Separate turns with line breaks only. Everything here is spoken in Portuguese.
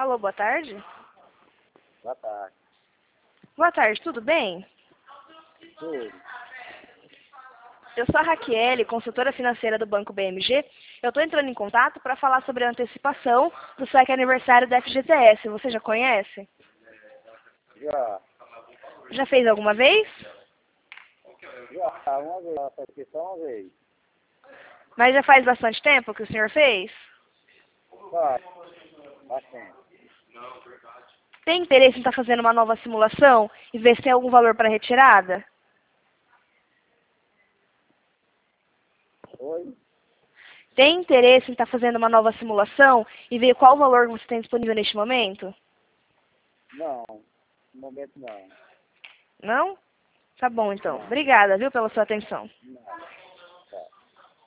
Alô, boa tarde.
Boa tarde.
Boa tarde, tudo bem?
Tudo.
Eu sou a Raquel, consultora financeira do Banco BMG. Eu estou entrando em contato para falar sobre a antecipação do SEC aniversário da FGTS. Você já conhece?
Já.
Já fez alguma vez?
Já, uma vez. Essa aqui só uma vez.
Mas já faz bastante tempo que o senhor fez?
Faz. Bastante.
Tem interesse em estar fazendo uma nova simulação e ver se tem algum valor para retirada?
Oi?
Tem interesse em estar fazendo uma nova simulação e ver qual o valor que você tem disponível neste momento?
Não. No momento não.
Não? Tá bom, então.
Não.
Obrigada, viu, pela sua atenção.
Não.